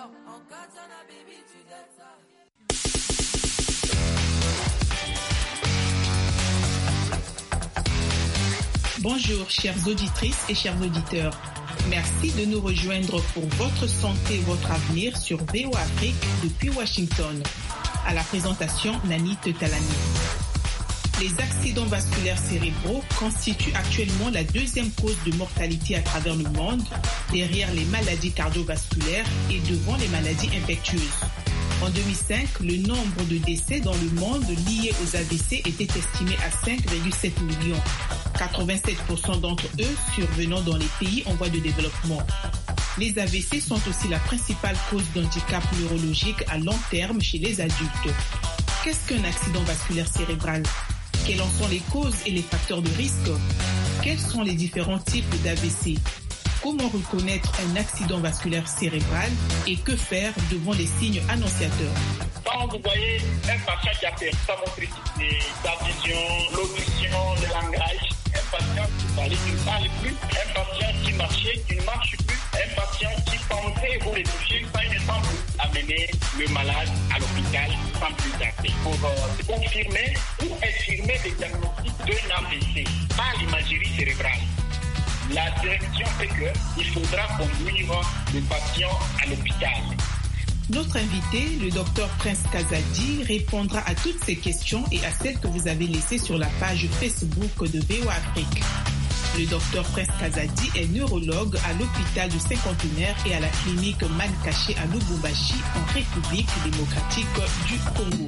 Bonjour chères auditrices et chers auditeurs. Merci de nous rejoindre pour votre santé, votre avenir sur VOA Afrique depuis Washington. À la présentation, Nani Tetalani. Les accidents vasculaires cérébraux constituent actuellement la deuxième cause de mortalité à travers le monde, derrière les maladies cardiovasculaires et devant les maladies infectieuses. En 2005, le nombre de décès dans le monde liés aux AVC était estimé à 5,7 millions. 87% d'entre eux survenant dans les pays en voie de développement. Les AVC sont aussi la principale cause d'handicap neurologique à long terme chez les adultes. Qu'est-ce qu'un accident vasculaire cérébral ? Quelles en sont les causes et les facteurs de risque ? Quels sont les différents types d'AVC ? Comment reconnaître un accident vasculaire cérébral et que faire devant les signes annonciateurs ? Quand vous voyez un patient qui a perdu sa motricité, sa vision, l'audition, le langage, un patient qui ne parle plus, un patient qui marchait, qui ne marche plus, un patient qui pensait vous les toucher, ça ne semble plus amener le malade à l'hôpital sans plus tarder pour confirmer ou infirmer le diagnostic d'un AVC par l'imagerie cérébrale. La direction fait qu'il faudra conduire le patient à l'hôpital. Notre invité, le Dr Prince Kazadi, répondra à toutes ces questions et à celles que vous avez laissées sur la page Facebook de VOA Afrique. Le Dr Prince Kazadi est neurologue à l'hôpital de Saint-Contenaire et à la clinique Mankaché à Lubumbashi en République démocratique du Congo.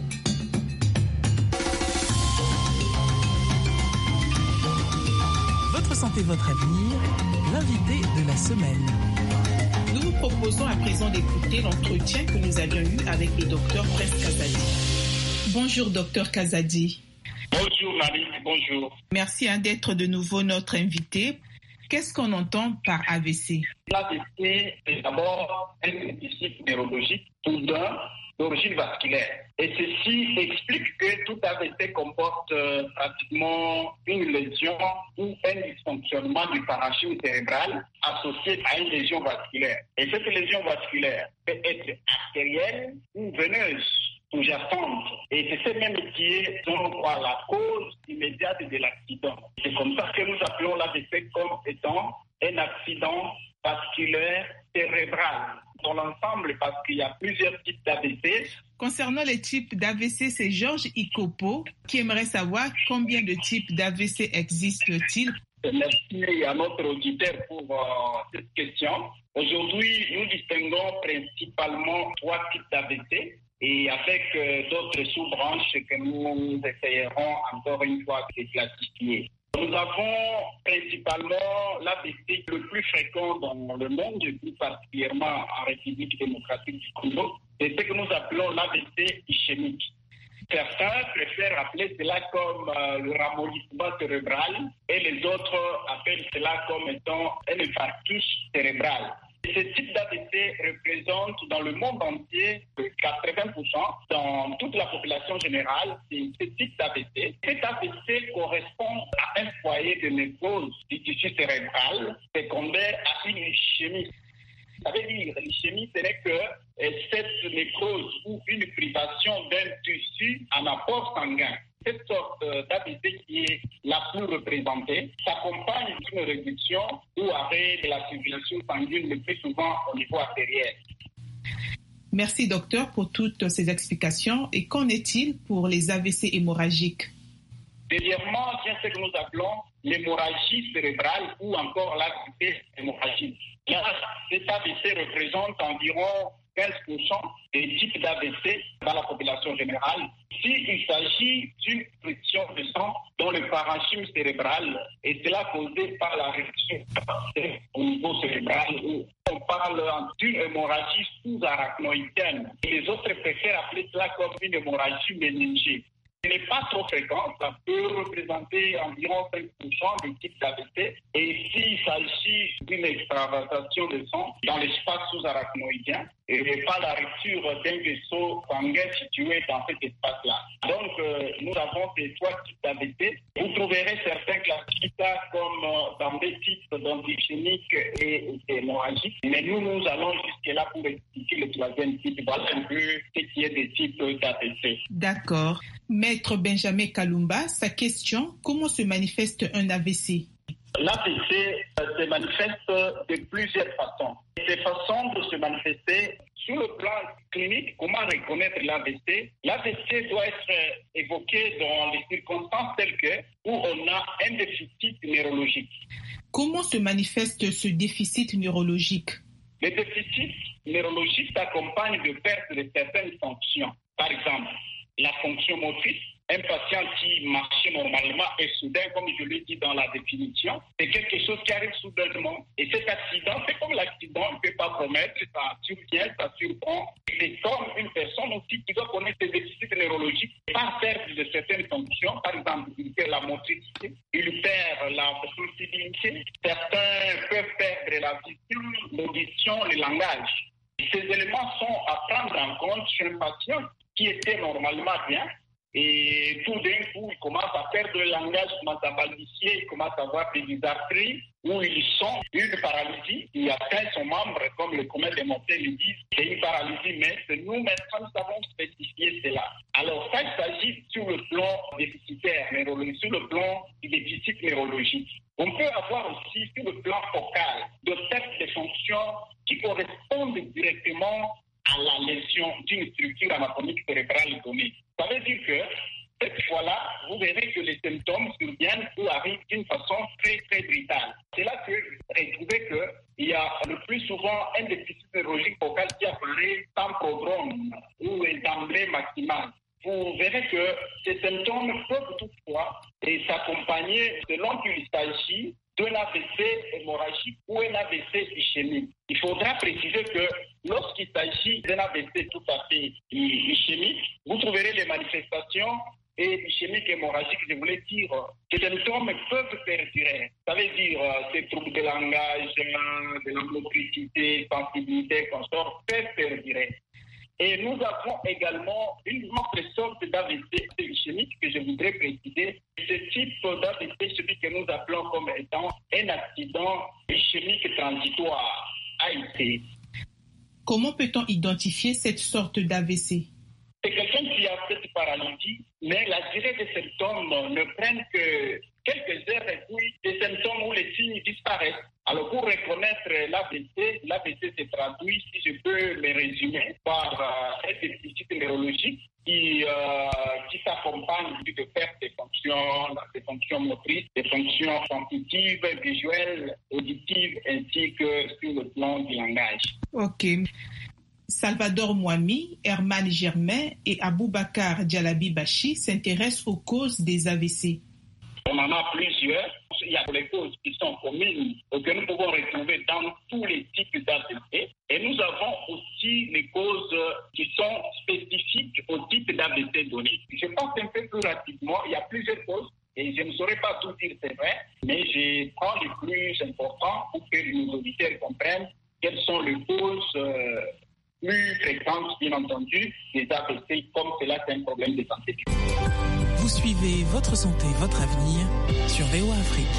Votre santé, votre avenir, l'invité de la semaine. Nous vous proposons à présent d'écouter l'entretien que nous avions eu avec le docteur Prince Kazadi. Bonjour docteur Kazadi. Bonjour Marie, bonjour. Merci d'être de nouveau notre invité. Qu'est-ce qu'on entend par AVC ? L'AVC est d'abord un déficit neurologique soudain d'origine vasculaire. Et ceci explique que tout AVC comporte pratiquement une lésion ou un dysfonctionnement du parenchyme cérébral associé à une lésion vasculaire. Et cette lésion vasculaire peut être artérielle ou veineuse, sous-jacente. Et c'est ce même qui est, selon moi, la cause immédiate de l'accident. C'est comme ça que nous appelons l'AVC comme étant un accident vasculaire cérébral. Dans l'ensemble, parce qu'il y a plusieurs types d'AVC. Concernant les types d'AVC, c'est Georges Ikopo qui aimerait savoir combien de types d'AVC existent-ils. Merci à notre auditeur pour cette question. Aujourd'hui, nous distinguons principalement 3 types d'AVC et avec d'autres sous-branches que nous essayerons encore une fois de classifier. Nous avons principalement l'AVC le plus fréquent dans le monde, et plus particulièrement en République démocratique du Congo. C'est ce que nous appelons l'AVC ischémique. Certains préfèrent appeler cela comme le ramollissement cérébral et les autres appellent cela comme étant un infarctus cérébral. Ce type d'AVC représente dans le monde entier 80%. Dans toute la population générale, c'est ce type d'AVC. Cet AVC correspond à un foyer de névrose du tissu cérébral secondaire à une ischémie. Ça veut dire l'ischémie, ce n'est que cette névrose ou une privation d'un tissu en apport sanguin. Cette sorte d'AVC qui est la plus représentée s'accompagne d'une réduction ou arrêt de la circulation sanguine le plus souvent au niveau artériel. Merci docteur pour toutes ces explications. Et qu'en est-il pour les AVC hémorragiques ? Deuxièmement, c'est ce que nous appelons l'hémorragie cérébrale ou encore l'AVC hémorragique. Là, cet AVC représente environ 15% des types d'AVC dans la population générale. Il s'agit d'une friction de sang dans le parenchyme cérébral et cela causé par la réduction au niveau cérébral où on parle d'une hémorragie sous-arachnoïdienne. Les autres préfèrent appeler cela comme une hémorragie méningée. Ce n'est pas trop fréquent, ça peut représenter environ 5% du type d'AVC. Et s'il s'agit d'une extravasation de sang dans l'espace sous-arachnoïdien, et pas la rupture d'un vaisseau sanguin situé dans cet espace-là. Donc, nous avons ces 3 types d'AVC. Vous trouverez certains classifiés comme dans des types d'antigéniques et hémorragiques. Mais nous allons jusque-là pour expliquer le 3e type. Voilà un peu ce qui est des types d'AVC. D'accord. Maître Benjamin Kalumba, sa question, comment se manifeste un AVC? L'AVC se manifeste de plusieurs façons. Ces façons de se manifester, sur le plan clinique, comment reconnaître l'AVC? L'AVC doit être évoqué dans les circonstances telles que où on a un déficit neurologique. Comment se manifeste ce déficit neurologique? Le déficit neurologique s'accompagne de perte de certaines fonctions. Par exemple, la fonction motrice. Un patient qui marchait normalement et soudain, comme je l'ai dit dans la définition, c'est quelque chose qui arrive soudainement. Et cet accident, c'est comme l'accident, on ne peut pas promettre, ça survient, ça surprend. C'est comme une personne aussi qui doit connaître ses déficits neurologiques par perte de certaines fonctions. Par exemple, il perd la motricité, il perd la sensibilité. Certains peuvent perdre la vision, l'audition, le langage. Ces éléments sont à prendre en compte chez un patient qui était normalement bien. Et tout d'un coup, il commence à perdre le langage, il commence à balbutier, il commence à avoir des dysarthries où ils sont une paralysie qui atteint son membre, comme le commun des mortels le disent, c'est une paralysie, mais c'est nous maintenant nous avons spécifié cela. Alors ça, il s'agit sur le plan déficitaire neurologique, sur le plan du déficit neurologique. On peut avoir aussi sur le plan focal de perte de fonctions qui correspondent directement à la lésion d'une structure anatomique cérébrale donnée. Ça veut dire que cette fois-là, vous verrez que les symptômes surviennent ou arrivent d'une façon très, très brutale. C'est là que j'ai trouvé qu'il y a le plus souvent un déficit neurologique focal qui apparaît sans prodrome ou d'emblée maximale. Vous verrez que ces symptômes peuvent toutefois s'accompagner selon qu'il s'agit d'un AVC hémorragique ou un AVC ischémique. Il faudra préciser que lorsqu'il s'agit d'un AVC tout à fait ischémique, vous trouverez les manifestations et ischémique hémorragique, je voulais dire, que les symptômes peuvent perdurer. Ça veut dire ces troubles de langage, de la motricité, sensibilité, consort, peuvent perdurer. Et nous avons également une autre sorte d'AVC ischémique que je voudrais préciser. Ce type d'AVC, celui que nous appelons comme étant un accident ischémique transitoire, AIT. Comment peut-on identifier cette sorte d'AVC? C'est quelqu'un qui a cette paralysie, mais la durée des symptômes ne prennent que quelques heures et puis des symptômes où les signes disparaissent. Alors pour reconnaître l'AVC se traduit, si je peux me résumer, par un déficit neurologique qui s'accompagne de perte des fonctions motrices, des fonctions sensitives, visuelles, auditives, ainsi que sur le plan du langage. Ok. Salvador Mouami, Herman Germain et Aboubakar Dialabi Bachi s'intéressent aux causes des AVC. On en a plusieurs. Il y a des causes qui sont communes que nous pouvons retrouver dans tous les types d'AVC. Et nous avons aussi les causes qui sont spécifiques au type d'AVC donné. Je pense un peu plus rapidement. Il y a plusieurs causes. Et je ne saurais pas tout dire, c'est vrai. Mais je prends les plus importants pour que nos auditeurs comprennent quelles sont les causes plus fréquentes, bien entendu, des AVC, comme cela, c'est un problème de santé. Vous suivez Votre Santé, Votre Avenir sur VOA Afrique.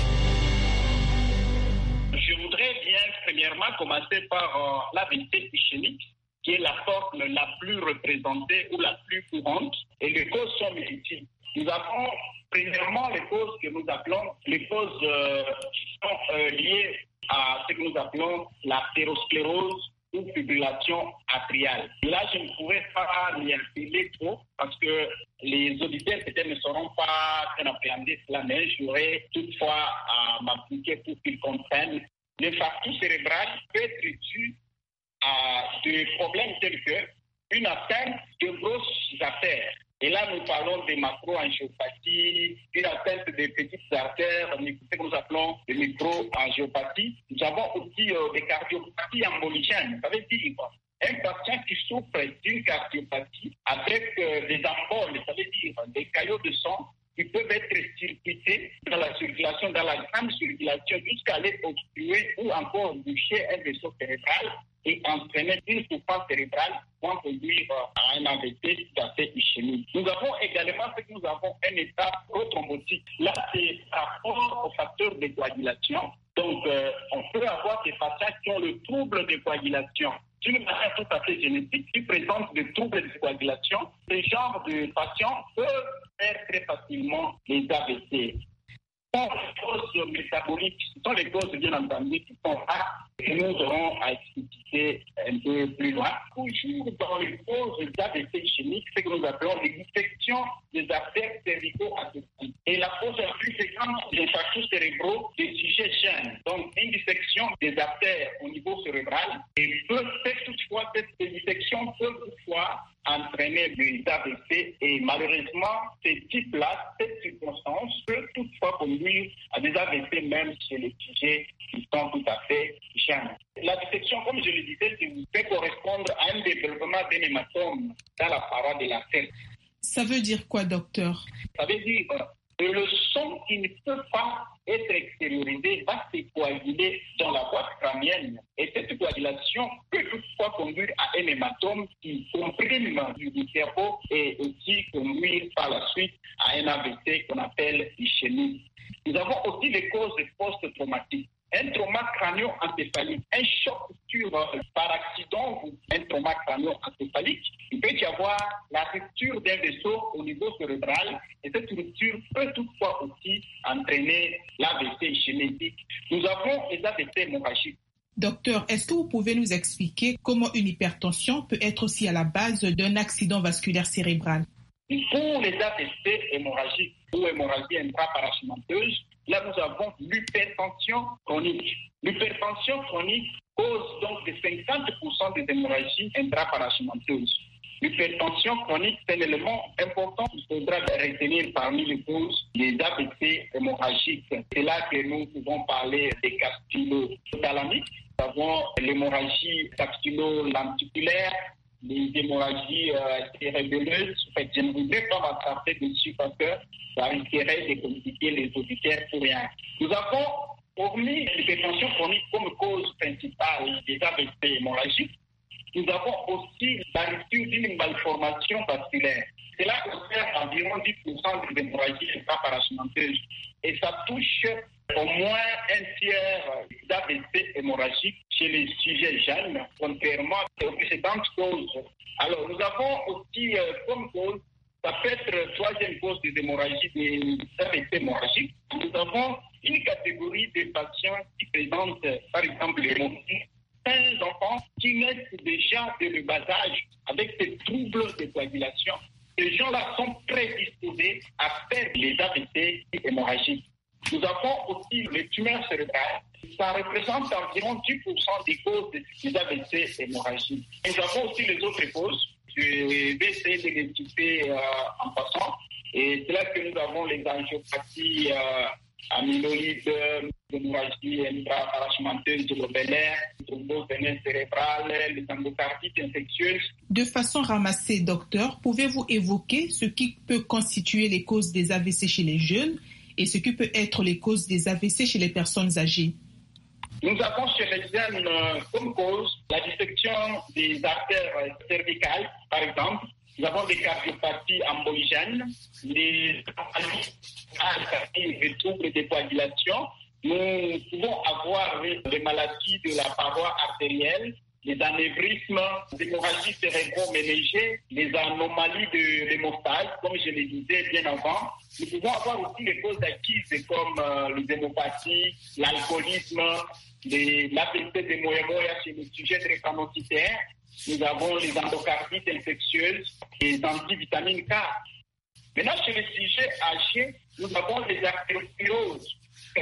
Je voudrais bien, premièrement, commencer par l'AVC ischémique, qui est la forme la plus représentée ou la plus courante, et les causes sont multiples. Nous avons, premièrement, les causes que nous appelons les causes qui sont liées à ce que nous appelons l'athérosclérose ou fibrillation atriale. Là, je ne pourrais pas m'y appeler trop parce que les auditeurs peut-être ne sauront pas bien appréhender cela, mais j'aurais toutefois à m'appliquer pour qu'ils comprennent. L'infarctus cérébral peut être dû à des problèmes tels que une atteinte de grosses artères. Et là, nous parlons des macro-angiopathies, une atteinte des petites artères, ce que nous appelons des micro-angiopathies. Nous avons aussi des cardiopathies emboligènes. Ça veut dire un patient qui souffre d'une cardiopathie avec des emboles, ça veut dire des caillots caillots de sang qui peuvent être circuités dans la circulation, dans la grande circulation, jusqu'à aller obstruer ou encore boucher un vaisseau cérébral et entraîner une souffrance cérébrale pour conduire à un AVC tout à fait ischémique. Nous avons également un état prothrombotique. Là, c'est par rapport aux facteurs de coagulation. Donc, on peut avoir des patients qui ont le trouble de coagulation. Une manière tout à fait génétique qui présente des troubles de coagulation. Ce genre de patients peuvent faire très facilement les AVC. Les causes métaboliques, ce sont les causes, bien entendu, qui sont rares et nous aurons à expliquer un peu plus loin. Toujours dans les causes d'AVC ischémique, c'est que nous appelons l'infection des artères cervico-abdominales. Et la cause la plus fréquente des infarctus cérébraux des sujets jeunes. Donc, une dissection des artères au niveau cérébral. Et cette dissection peut toutefois entraîner des AVC et malheureusement, cette circonstance peut toutefois conduire à des AVC même chez les sujets qui sont tout à fait jeunes. La dissection, comme je le disais, peut correspondre à un développement d'un hématome dans la paroi de la tête. Ça veut dire quoi, docteur? Ça veut dire que le sang qui ne peut pas être extériorisé va se coaguler dans la boîte crânienne. Et cette coagulation peut toutefois conduire à un hématome qui comprime du cerveau et aussi conduire par la suite à un AVC qu'on appelle ischémie. Nous avons aussi les causes post-traumatiques. Un trauma crânio-encéphalique, un choc par accident ou un trauma crânio-encéphalique, il peut y avoir la rupture d'un vaisseau au niveau cérébral et cette rupture peut toutefois aussi entraîner l'AVC ischémique. Nous avons les AVC hémorragiques. Docteur, est-ce que vous pouvez nous expliquer comment une hypertension peut être aussi à la base d'un accident vasculaire cérébral? Pour les AVC hémorragiques ou hémorragie intraparachmenteuse, là nous avons l'hypertension chronique. L'hypertension chronique cause donc de 50% des hémorragies intraparachmenteuses. L'hypertension chronique, c'est un élément important qu'il faudra retenir parmi les causes des AVC hémorragiques. C'est là que nous pouvons parler des capsulo-thalamiques. Nous avons l'hémorragie capsulo-lenticulaire, les hémorragies cérébelleuses. En fait, je ne voudrais pas m'attarder dessus parce que ça risquerait de compliquer les auditeurs pour rien. Nous avons, hormis l'hypertension chronique comme cause principale des AVC hémorragiques, nous avons aussi la rupture d'une malformation vasculaire. Cela concerne environ 10% des hémorragies intraparachmenteuses. Et ça touche au moins un tiers d'AVC hémorragiques chez les sujets jeunes, contrairement aux précédentes causes. Alors, nous avons aussi comme cause, ça peut être troisième cause des hémorragies, des AVC hémorragiques. Nous avons une catégorie de patients qui présentent, par exemple, l'hémorragie. 15 enfants qui naissent déjà dès le bas âge avec ces troubles de coagulation. Ces gens-là sont prédisposés à faire les AVC hémorragiques. Nous avons aussi les tumeurs cérébrales. Ça représente environ 10% des causes des AVC hémorragiques. Nous avons aussi les autres causes. Je vais essayer de les citer en passant. Et c'est là que nous avons les angiopathies amyloïdes, l'hémorragie intraparachmenteuse lobulaire, les thromboses veineuses cérébrales, les endocardites infectieuses. De façon ramassée, docteur, pouvez-vous évoquer ce qui peut constituer les causes des AVC chez les jeunes et ce qui peut être les causes des AVC chez les personnes âgées? Nous avons chez les jeunes comme cause la dissection des artères cervicales, par exemple. Nous avons des cardiopathies emboligènes, les troubles de coagulation. Nous pouvons avoir des maladies de la paroi artérielle, les anévrismes, les hémorragies cérébro-méningées, les anomalies de l'hémostase, comme je le disais bien avant. Nous pouvons avoir aussi les causes acquises comme les hémopathies, l'alcoolisme, l'AVC de Moya-Moya chez les sujets drépanocytaires. Nous avons les endocardites infectieuses et les antivitamines K. Maintenant, chez les sujets âgés, nous avons les artérioscléroses,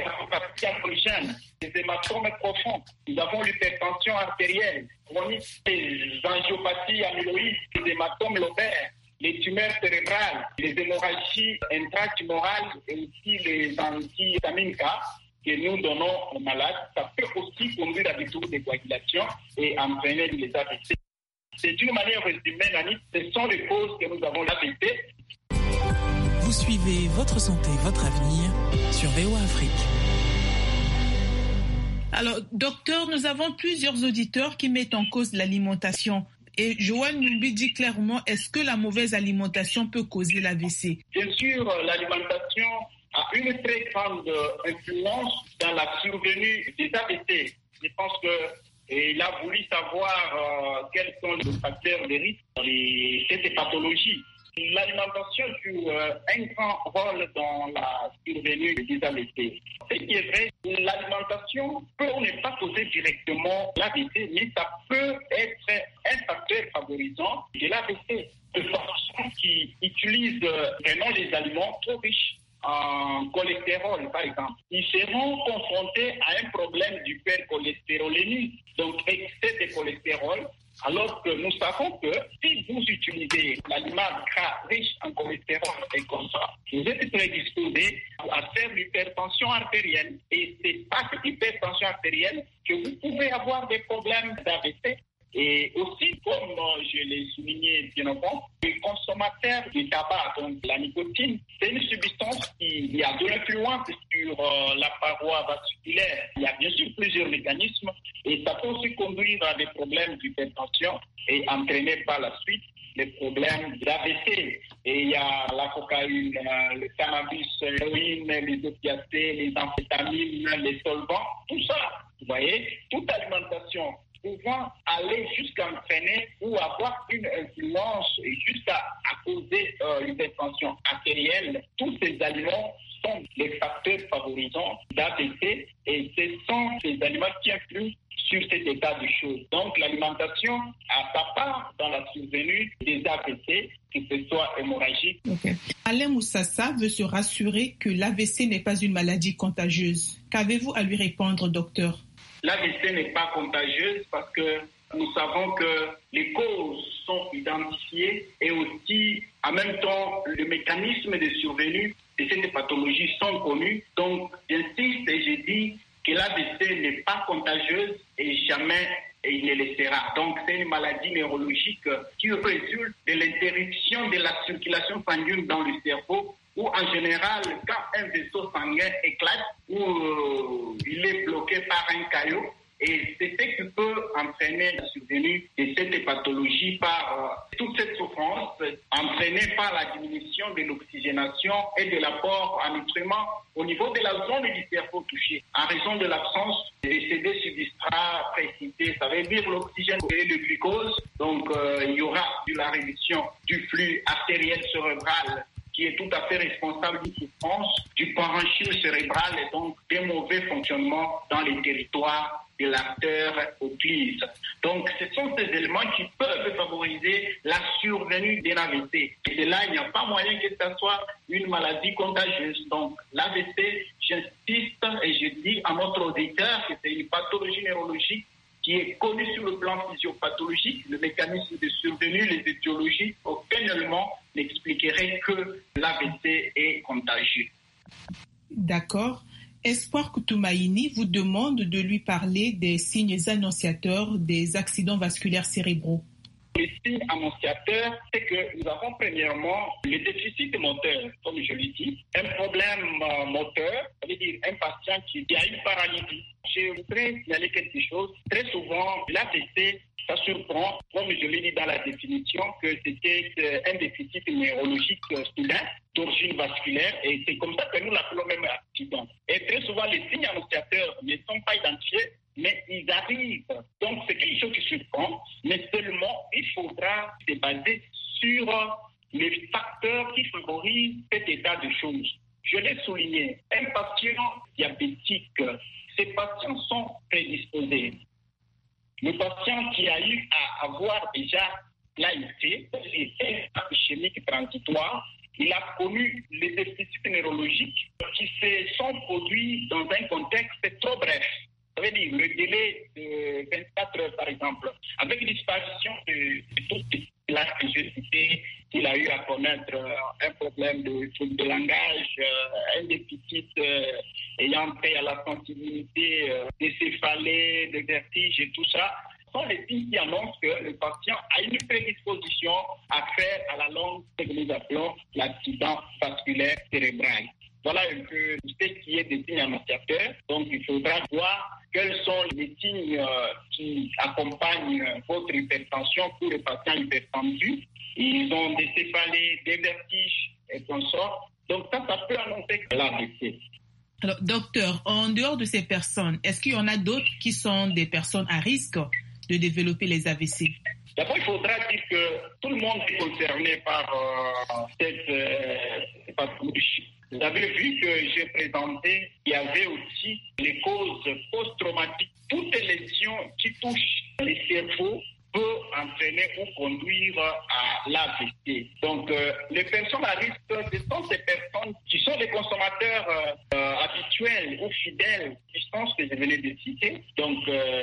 les hématomes profonds. Nous avons l'hypertension artérielle, les angiopathies amyloïdes, les hématomes lobaires, les tumeurs cérébrales, les hémorragies intratumorales et aussi les antivitamines K que nous donnons aux malades. Ça peut aussi conduire à des troubles de coagulation et entraîner les AVC. C'est d'une manière résumée, Nani, ce sont les causes que nous avons l'AVC. Vous suivez Votre santé, votre avenir sur VOA Afrique. Alors, docteur, nous avons plusieurs auditeurs qui mettent en cause l'alimentation. Et Joanne nous dit clairement, est-ce que la mauvaise alimentation peut causer l'AVC? Bien sûr, l'alimentation a une très grande influence dans la survenue des AVC. Je pense qu'il a voulu savoir quels sont les facteurs de risque dans cette pathologie. L'alimentation joue un grand rôle dans la survenue des AVC. Ce qui est vrai, l'alimentation peut ne pas causer directement l'AVC, mais ça peut être un facteur favorisant de l'AVC. De façon qui utilise vraiment les aliments trop riches en cholestérol, par exemple. Ils seront confrontés à un problème d'hypercholestérolémie, donc excès de cholestérol, alors que nous savons que si vous utilisez l'aliment gras riche en cholestérol et comme ça, vous êtes prédisposé à faire l'hypertension artérielle. Et c'est par cette hypertension artérielle que vous pouvez avoir des problèmes d'AVC. Et aussi, comme je l'ai souligné bien avant, les consommateurs du tabac, donc la nicotine, c'est une substance qui a de l'influence sur la paroi vasculaire. Il y a bien sûr plusieurs mécanismes et ça peut aussi conduire à des problèmes d'hypertension et entraîner par la suite les problèmes d'AVC. Et il y a la cocaïne, le cannabis, l'héroïne, les opiacés, les amphétamines, les solvants, tout ça. Vous voyez, toute alimentation pouvant aller jusqu'à entraîner ou avoir une influence jusqu'à causer une hypertension artérielle. Tous ces aliments sont les facteurs favorisants d'AVC et ce sont ces aliments qui influent sur cet état de choses. Donc l'alimentation a sa part dans la survenue des AVC, que ce soit hémorragique. Okay. Alain Moussassa veut se rassurer que l'AVC n'est pas une maladie contagieuse. Qu'avez-vous à lui répondre, docteur? L'AVC n'est pas contagieuse parce que nous savons que les causes sont identifiées et aussi, en même temps, le mécanisme de survenue de cette pathologie sont connus. Donc, j'insiste et je dis que l'AVC n'est pas contagieuse et jamais il ne le sera. Donc, c'est une maladie neurologique qui résulte de l'interruption de la circulation sanguine dans le cerveau où en général, quand un vaisseau sanguin éclate ou il est bloqué par un caillot, et c'est ce qui peut entraîner la survenue de cette pathologie par toute cette souffrance entraînée par la diminution de l'oxygénation et de l'apport en nutriments au niveau de la zone du cerveau touchée, en raison de l'absence de CD substrat précité, ça veut dire l'oxygène et le glucose. Donc il y aura de la réduction du flux artériel cérébral qui est tout à fait responsable d'une souffrance, du parenchyme cérébral et donc des mauvais fonctionnements dans les territoires de l'artère oculaire. Donc, ce sont ces éléments qui peuvent favoriser la survenue d'un AVC. Et de là, il n'y a pas moyen que ce soit une maladie contagieuse. Donc, l'AVC, j'insiste et je dis à notre auditeur que c'est une pathologie neurologique qui est connue sur le plan physiopathologique, le mécanisme de survenue, les étiologies, aucun élément n'expliquerait que l'AVC est contagieux. D'accord. Espoir Koutumaini vous demande de lui parler des signes annonciateurs des accidents vasculaires cérébraux. Les signes annonciateurs, c'est que nous avons premièrement le déficit moteur, comme je l'ai dit, un problème moteur, ça veut dire un patient qui a une paralysie. Je voudrais signaler quelque chose. Très souvent, l'AVC, ça surprend, comme je l'ai dit dans la définition, que c'était un déficit neurologique soudain d'origine vasculaire et c'est comme ça que nous l'appelons même accident. Et très souvent, les signes annonciateurs ne sont pas identifiés, mais ils arrivent. Donc, c'est quelque chose qui surprend, mais seulement il faudra se baser sur les facteurs qui favorisent cet état de choses. Je l'ai souligné, un patient diabétique, ces patients sont prédisposés. Le patient qui a eu à avoir déjà l'AIC, les chimiques transitoires, il a connu les déficits neurologiques qui se sont produits dans un contexte trop bref. Ça veut dire le délai de 24 heures, par exemple, avec disparition de toutes les que je citais, il a eu à connaître un problème de langage, un déficit ayant trait à la sensibilité, des céphalées, des vertiges et tout ça. sont les signes qui annoncent que le patient a une prédisposition à faire à la longue ce que nous appelons l'accident vasculaire cérébral. Voilà un peu ce qui est des signes annonciateurs. Donc, il faudra voir quels sont les signes qui accompagnent votre hypertension pour les patients hypertendus. Ils ont des céphalées, des vertiges et consorts. Donc, ça peut annoncer l'AVC. Alors, docteur, en dehors de ces personnes, est-ce qu'il y en a d'autres qui sont des personnes à risque de développer les AVC? D'abord, il faudra dire que tout le monde est concerné par cette pathologie. Vous avez vu que j'ai présenté, il y avait aussi les causes post-traumatiques. Toutes les lésions qui touchent les cerveaux peuvent entraîner ou conduire à l'AVC. Donc, les personnes à risque, ce sont ces personnes qui sont des consommateurs habituels ou fidèles du substances que je venais de citer. Donc,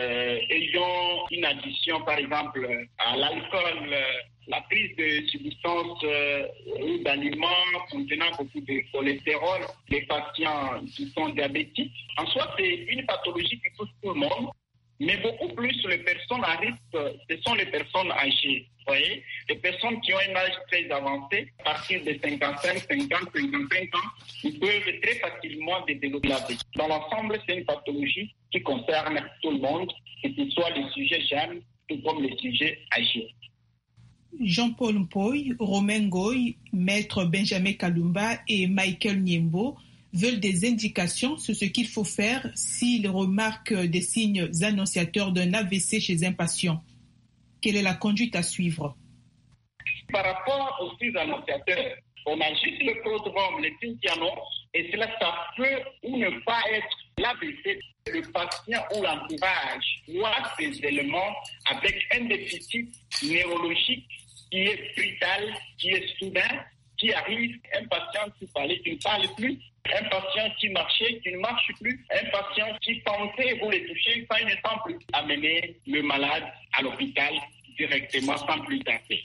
ayant une addiction, par exemple, à l'alcool, la prise de substances ou d'aliments contenant beaucoup de cholestérol, les patients qui sont diabétiques. En soi, c'est une pathologie qui touche tout le monde, mais beaucoup plus les personnes à risque, ce sont les personnes âgées. Vous voyez, les personnes qui ont un âge très avancé, à partir de 55, 50, 55 ans, ils peuvent très facilement développer l'AVC. Dans l'ensemble, c'est une pathologie qui concerne tout le monde, que ce soit les sujets jeunes tout comme les sujets âgés. Jean-Paul Mpoy, Romain Ngoy, Maître Benjamin Kalumba et Michael Niembo veulent des indications sur ce qu'il faut faire s'ils remarquent des signes annonciateurs d'un AVC chez un patient. Quelle est la conduite à suivre? Par rapport aux signes annonciateurs, on a juste le prodrome, les signes qui annoncent, et cela, ça peut ou ne pas être l'AVC. Le patient ou l'entourage voit ces éléments avec un déficit neurologique qui est brutal, qui est soudain, qui arrive, un patient qui parlait, qui ne parle plus, un patient qui marchait, qui ne marche plus, un patient qui pensait vous les toucher, ça ne sent plus. Amener le malade à l'hôpital directement sans plus tarder.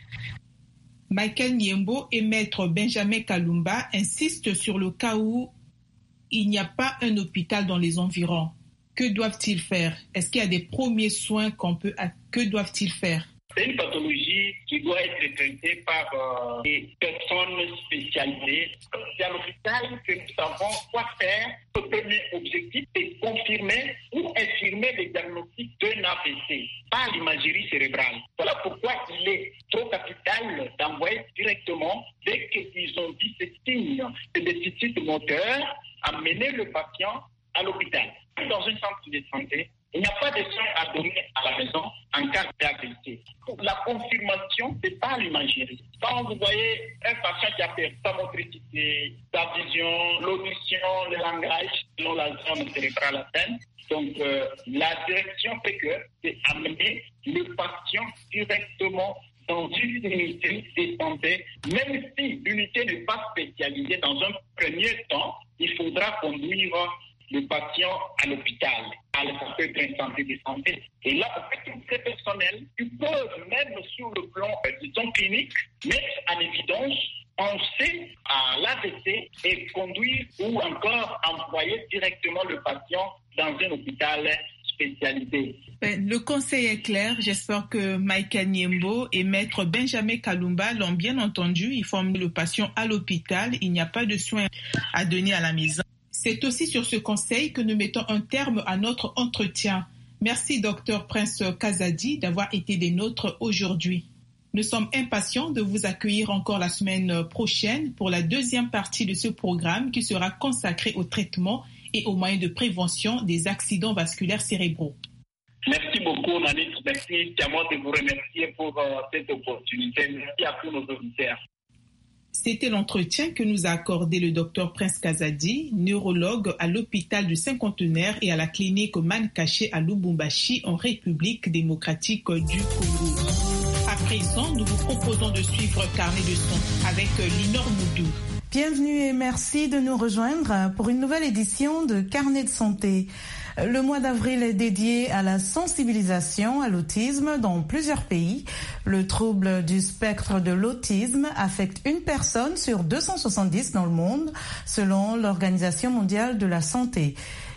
Michael Niembo et Maître Benjamin Kalumba insistent sur le cas où il n'y a pas un hôpital dans les environs. Que doivent-ils faire? Est-ce qu'il y a des premiers soins que doivent-ils faire? C'est une pathologie qui doit être traitée par des personnes spécialisées. C'est à l'hôpital que nous savons quoi faire. Le premier objectif est confirmer ou infirmer le diagnostic d'un AVC par l'imagerie cérébrale. Voilà pourquoi il est trop capital d'envoyer directement, dès qu'ils ont dit ces signes de déficit moteur, amener le patient à l'hôpital. Dans un centre de santé, il n'y a pas de soins à donner à la maison en cas d'AVC. La confirmation, c'est pas l'imagerie. Quand vous voyez un patient qui a perdu sa motricité, sa vision, l'audition, le langage, selon la zone cérébrale atteinte, donc la direction fait que c'est amener le patient directement dans une unité de santé, même si l'unité n'est pas spécialisée dans un premier temps, il faudra conduire le patient à l'hôpital. Ça peut être un centre de santé. Et là, en fait, tous ces personnels qui peuvent, même sur le plan disons, clinique, mettre en évidence, penser à l'AVC et conduire ou encore envoyer directement le patient dans un hôpital spécialisé. Le conseil est clair. J'espère que Michael Niembo et Maître Benjamin Kalumba l'ont bien entendu. Il faut emmener le patient à l'hôpital. Il n'y a pas de soins à donner à la maison. C'est aussi sur ce conseil que nous mettons un terme à notre entretien. Merci, Dr Prince Kazadi, d'avoir été des nôtres aujourd'hui. Nous sommes impatients de vous accueillir encore la semaine prochaine pour la deuxième partie de ce programme qui sera consacré au traitement et aux moyens de prévention des accidents vasculaires cérébraux. Merci beaucoup, Nanit. Merci. C'est à moi de vous remercier pour cette opportunité. Merci à tous nos auditeurs. C'était l'entretien que nous a accordé le Dr Prince Kazadi, neurologue à l'hôpital du Cinquantenaire et à la clinique Mankaché à Lubumbashi en République démocratique du Congo. À présent, nous vous proposons de suivre Carnet de son avec Linor Moudou. Bienvenue et merci de nous rejoindre pour une nouvelle édition de Carnet de santé. Le mois d'avril est dédié à la sensibilisation à l'autisme dans plusieurs pays. Le trouble du spectre de l'autisme affecte une personne sur 270 dans le monde, selon l'Organisation mondiale de la santé.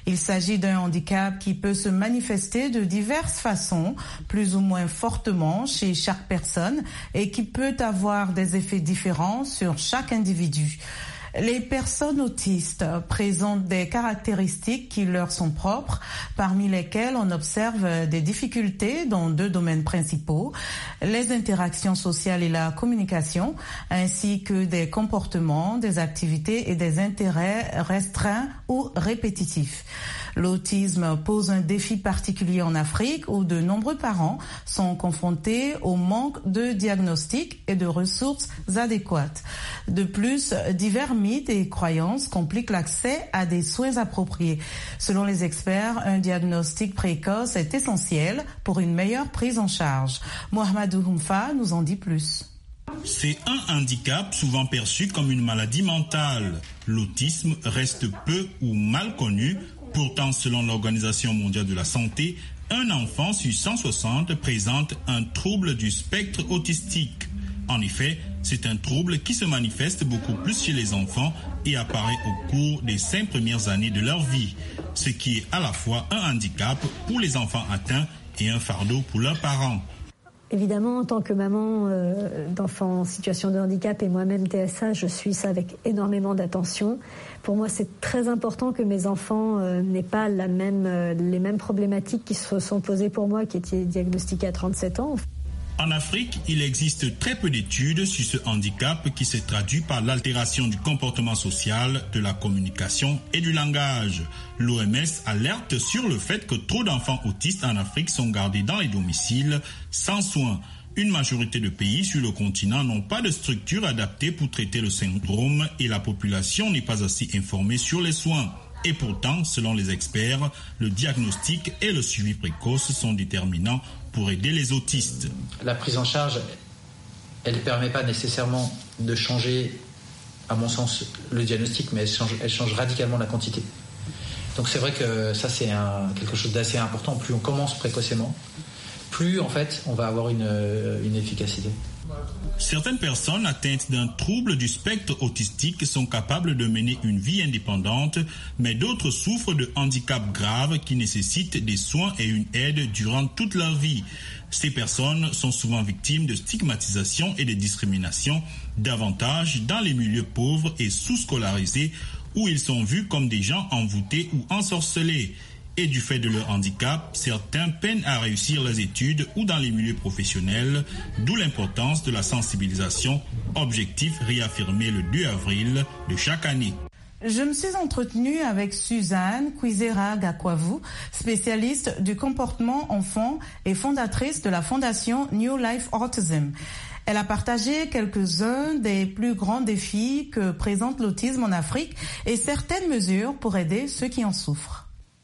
Il s'agit d'un handicap qui peut se manifester de diverses façons, plus ou moins fortement chez chaque personne et qui peut avoir des effets différents sur chaque individu. Les personnes autistes présentent des caractéristiques qui leur sont propres, parmi lesquelles on observe des difficultés dans 2 domaines principaux, les interactions sociales et la communication, ainsi que des comportements, des activités et des intérêts restreints ou répétitifs. L'autisme pose un défi particulier en Afrique où de nombreux parents sont confrontés au manque de diagnostics et de ressources adéquates. De plus, divers mythes et croyances compliquent l'accès à des soins appropriés. Selon les experts, un diagnostic précoce est essentiel pour une meilleure prise en charge. Mohamedou Humfa nous en dit plus. C'est un handicap souvent perçu comme une maladie mentale. L'autisme reste peu ou mal connu. Pourtant, selon l'Organisation mondiale de la santé, un enfant sur 160 présente un trouble du spectre autistique. En effet, c'est un trouble qui se manifeste beaucoup plus chez les enfants et apparaît au cours des 5 premières années de leur vie, ce qui est à la fois un handicap pour les enfants atteints et un fardeau pour leurs parents. Évidemment, en tant que maman d'enfants en situation de handicap et moi-même TSA, je suis ça avec énormément d'attention. Pour moi, c'est très important que mes enfants n'aient pas les mêmes problématiques qui se sont posées pour moi, qui étaient diagnostiquées à 37 ans. En Afrique, il existe très peu d'études sur ce handicap qui se traduit par l'altération du comportement social, de la communication et du langage. L'OMS alerte sur le fait que trop d'enfants autistes en Afrique sont gardés dans les domiciles sans soins. Une majorité de pays sur le continent n'ont pas de structure adaptée pour traiter le syndrome et la population n'est pas assez informée sur les soins. Et pourtant, selon les experts, le diagnostic et le suivi précoce sont déterminants pour aider les autistes. La prise en charge, elle ne permet pas nécessairement de changer, à mon sens, le diagnostic, mais elle change radicalement la quantité. Donc c'est vrai que ça, c'est quelque chose d'assez important. Plus on commence précocement, plus en fait, on va avoir une efficacité. Certaines personnes atteintes d'un trouble du spectre autistique sont capables de mener une vie indépendante, mais d'autres souffrent de handicaps graves qui nécessitent des soins et une aide durant toute leur vie. Ces personnes sont souvent victimes de stigmatisation et de discrimination, davantage dans les milieux pauvres et sous-scolarisés où ils sont vus comme des gens envoûtés ou ensorcelés. Et du fait de leur handicap, certains peinent à réussir leurs études ou dans les milieux professionnels, d'où l'importance de la sensibilisation, objectif réaffirmé le 2 avril de chaque année. Je me suis entretenue avec Suzanne Kwizera Gakwavu, spécialiste du comportement enfant et fondatrice de la fondation New Life Autism. Elle a partagé quelques-uns des plus grands défis que présente l'autisme en Afrique et certaines mesures pour aider ceux qui en souffrent.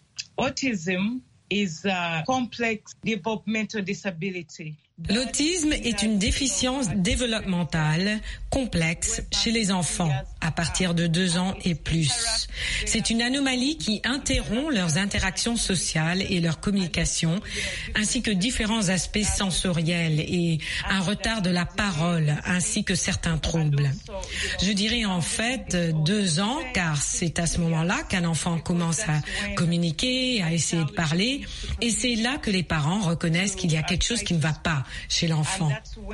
Autism is a complex developmental disability. L'autisme est une déficience développementale complexe chez les enfants à partir de 2 ans et plus. C'est une anomalie qui interrompt leurs interactions sociales et leur communication, ainsi que différents aspects sensoriels et un retard de la parole, ainsi que certains troubles. Je dirais en fait 2 ans, car c'est à ce moment-là qu'un enfant commence à communiquer, à essayer de parler, et c'est là que les parents reconnaissent qu'il y a quelque chose qui ne va pas chez l'enfant.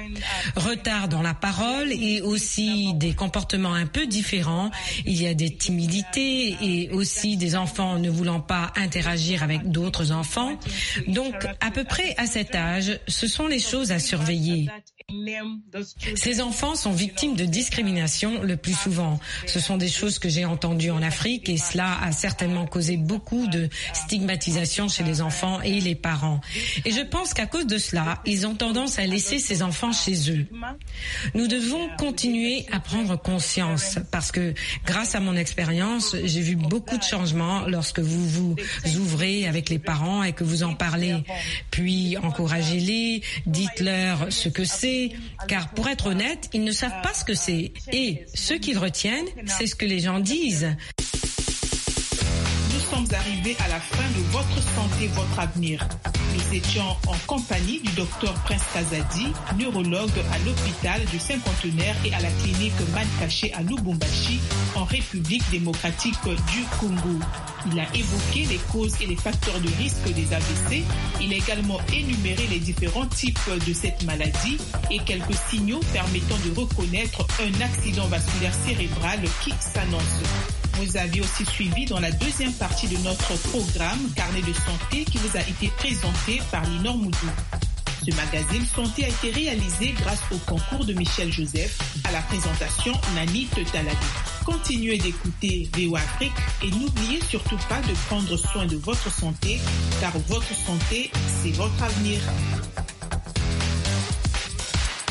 Retard dans la parole et aussi des comportements un peu différents. Il y a des timidités et aussi des enfants ne voulant pas interagir avec d'autres enfants. Donc, à peu près à cet âge, ce sont les choses à surveiller. Ces enfants sont victimes de discrimination le plus souvent. Ce sont des choses que j'ai entendues en Afrique et cela a certainement causé beaucoup de stigmatisation chez les enfants et les parents. Et je pense qu'à cause de cela, ils ont tendance à laisser ces enfants chez eux. Nous devons continuer à prendre conscience parce que grâce à mon expérience, j'ai vu beaucoup de changements lorsque vous vous ouvrez avec les parents et que vous en parlez. Puis encouragez-les, dites-leur ce que c'est, car pour être honnête, ils ne savent pas ce que c'est. Et ce qu'ils retiennent, c'est ce que les gens disent. Nous sommes arrivés à la fin de Votre santé, votre avenir. Nous étions en compagnie du docteur Prince Kazadi, neurologue à l'hôpital du Cinquantenaire et à la clinique Mankaché à Lubumbashi, en République démocratique du Congo. Il a évoqué les causes et les facteurs de risque des AVC. Il a également énuméré les différents types de cette maladie et quelques signaux permettant de reconnaître un accident vasculaire cérébral qui s'annonce. Vous avez aussi suivi dans la deuxième partie de notre programme Carnet de santé qui vous a été présenté par Linor Moudou. Ce magazine santé a été réalisé grâce au concours de Michel Joseph, à la présentation Nani Tetalani. Continuez d'écouter VOA Afrique et n'oubliez surtout pas de prendre soin de votre santé car votre santé, c'est votre avenir.